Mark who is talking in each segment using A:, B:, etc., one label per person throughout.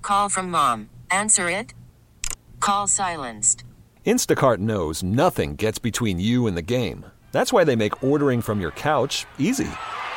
A: call from mom. Answer it. Call silenced.
B: Instacart knows nothing gets between you and the game. That's why they make ordering from your couch easy.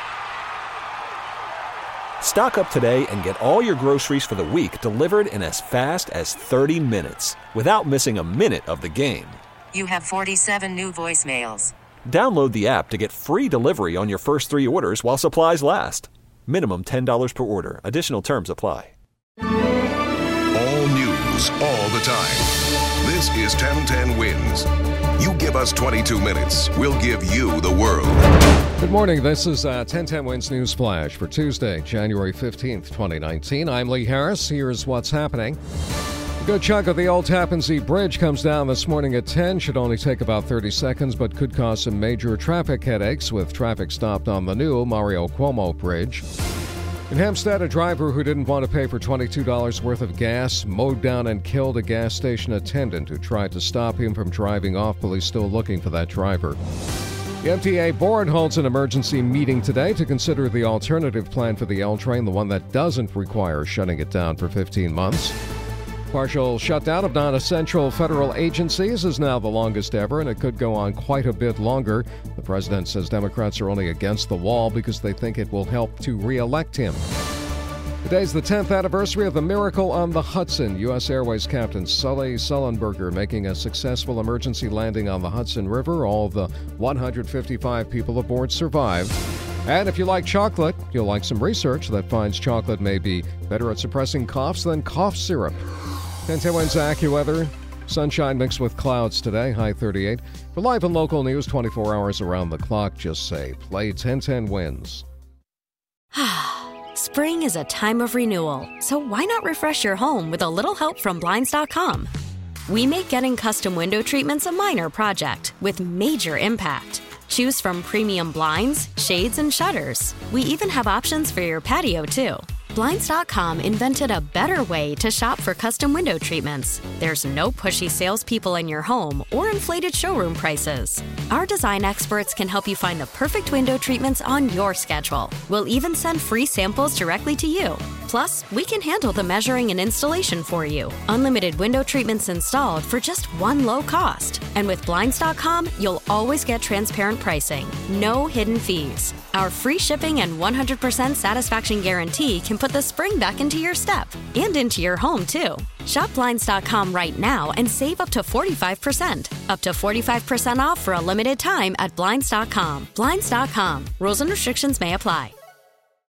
B: Stock up today and get all your groceries for the week delivered in as fast as 30 minutes without missing a minute of the game.
A: You have 47 new voicemails.
B: Download the app to get free delivery on your first 3 orders while supplies last. Minimum $10 per order. Additional terms apply.
C: All news, all the time. This is 1010 Wins. You give us 22 minutes, we'll give you the world.
D: Good morning. This is 1010 Wins News Flash for Tuesday, January 15th, 2019. I'm Lee Harris. Here's what's happening. A good chunk of the old Tappan Zee Bridge comes down this morning at 10. Should only take about 30 seconds, but could cause some major traffic headaches with traffic stopped on the new Mario Cuomo Bridge. In Hempstead, a driver who didn't want to pay for $22 worth of gas mowed down and killed a gas station attendant who tried to stop him from driving off. Police still looking for that driver. The MTA board holds an emergency meeting today to consider the alternative plan for the L train, the one that doesn't require shutting it down for 15 months. Partial shutdown of non-essential federal agencies is now the longest ever, and it could go on quite a bit longer. The president says Democrats are only against the wall because they think it will help to re-elect him. Today's the 10th anniversary of the Miracle on the Hudson. U.S. Airways Captain Sully Sullenberger making a successful emergency landing on the Hudson River. All of the 155 people aboard survived. And if you like chocolate, you'll like some research that finds chocolate may be better at suppressing coughs than cough syrup. 1010 Wins AccuWeather. Sunshine mixed with clouds today, high 38. For live and local news 24 hours around the clock, just say play 1010 Wins.
E: Spring is a time of renewal, so why not refresh your home with a little help from Blinds.com? We make getting custom window treatments a minor project with major impact. Choose from premium blinds, shades, and shutters. We even have options for your patio, too. Blinds.com invented a better way to shop for custom window treatments. There's no pushy salespeople in your home or inflated showroom prices. Our design experts can help you find the perfect window treatments on your schedule. We'll even send free samples directly to you. Plus, we can handle the measuring and installation for you. Unlimited window treatments installed for just one low cost. And with Blinds.com, you'll always get transparent pricing. No hidden fees. Our free shipping and 100% satisfaction guarantee can put the spring back into your step and into your home, too. Shop Blinds.com right now and save up to 45%. Up to 45% off for a limited time at Blinds.com. Blinds.com. Rules and restrictions may apply.